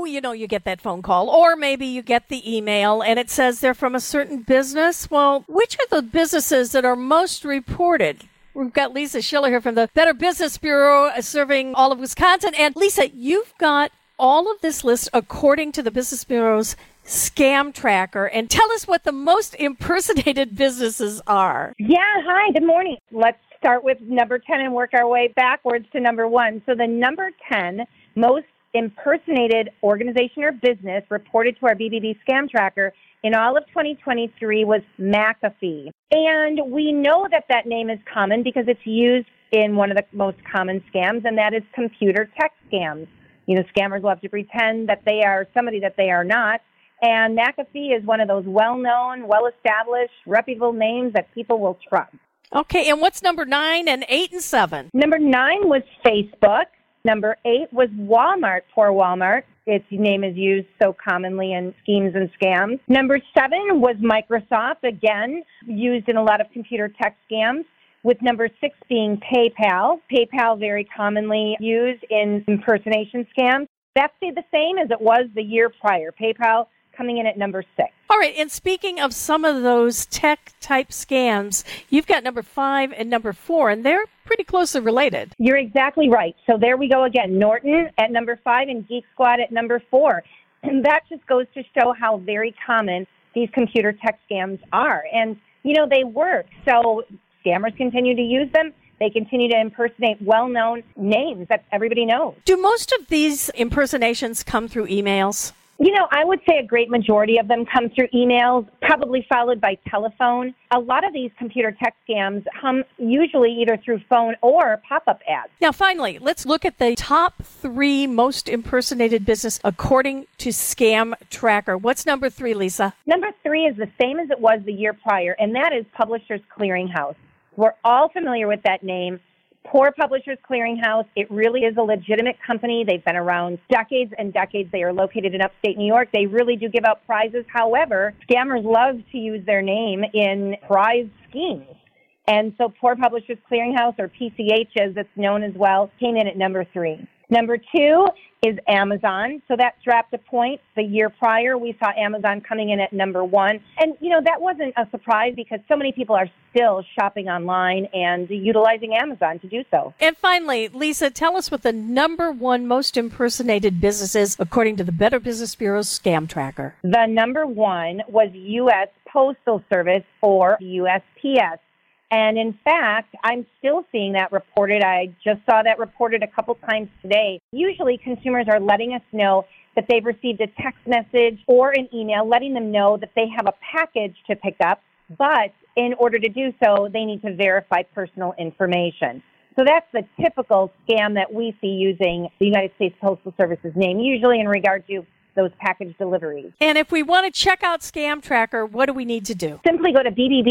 you get that phone call, or maybe you get the email and it says they're from a certain business. Well, which are the businesses that are most reported? We've got Lisa Schiller here from the Better Business Bureau serving all of Wisconsin. And Lisa, you've got all of this list according to the Business Bureau's Scam Tracker. And tell us what the most impersonated businesses are. Yeah, hi, good morning. Let's start with number 10 and work our way backwards to number 1. So the number 10 most impersonated organization or business reported to our BBB Scam Tracker in all of 2023 was McAfee. And we know that that name is common because it's used in one of the most common scams, and that is computer tech scams. Scammers love to pretend that they are somebody that they are not. And McAfee is one of those well-known, well-established, reputable names that people will trust. Okay, and what's number 9 and 8 and 7? Number 9 was Facebook. Number 8 was Walmart. Poor Walmart. Its name is used so commonly in schemes and scams. Number 7 was Microsoft, again, used in a lot of computer tech scams, with number 6 being PayPal. PayPal very commonly used in impersonation scams. That stayed the same as it was the year prior. PayPal coming in at number 6. All right, and speaking of some of those tech-type scams, you've got number 5 and number 4, and they're pretty closely related. You're exactly right. So there we go again. Norton at number 5 and Geek Squad at number 4. And that just goes to show how very common these computer tech scams are. And, they work. So scammers continue to use them. They continue to impersonate well-known names that everybody knows. Do most of these impersonations come through emails? I would say a great majority of them come through emails, probably followed by telephone. A lot of these computer tech scams come usually either through phone or pop-up ads. Now, finally, let's look at the top 3 most impersonated business according to Scam Tracker. What's number 3, Lisa? Number 3 is the same as it was the year prior, and that is Publishers Clearing House. We're all familiar with that name. Poor Publishers Clearing House. It really is a legitimate company. They've been around decades and decades. They are located in upstate New York. They really do give out prizes. However, scammers love to use their name in prize schemes. And so Poor Publishers Clearing House, or PCH as it's known as well, came in at number 3. Number 2 is Amazon. So that dropped a point. The year prior, we saw Amazon coming in at number 1. And, that wasn't a surprise because so many people are still shopping online and utilizing Amazon to do so. And finally, Lisa, tell us what the number 1 most impersonated business is according to the Better Business Bureau's Scam Tracker. The number 1 was U.S. Postal Service, or USPS. And in fact, I'm still seeing that reported. I just saw that reported a couple times today. Usually consumers are letting us know that they've received a text message or an email letting them know that they have a package to pick up, but in order to do so, they need to verify personal information. So that's the typical scam that we see using the United States Postal Service's name, usually in regard to those package deliveries. And if we want to check out Scam Tracker, what do we need to do? Simply go to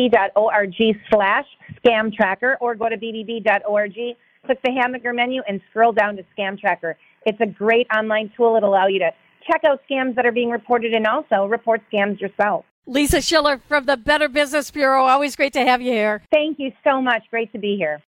bbb.org/scam tracker or go to bbb.org, click the hamburger menu, and scroll down to Scam Tracker. It's a great online tool. It'll allow you to check out scams that are being reported and also report scams yourself. Lisa Schiller from the Better Business Bureau. Always great to have you here. Thank you so much. Great to be here.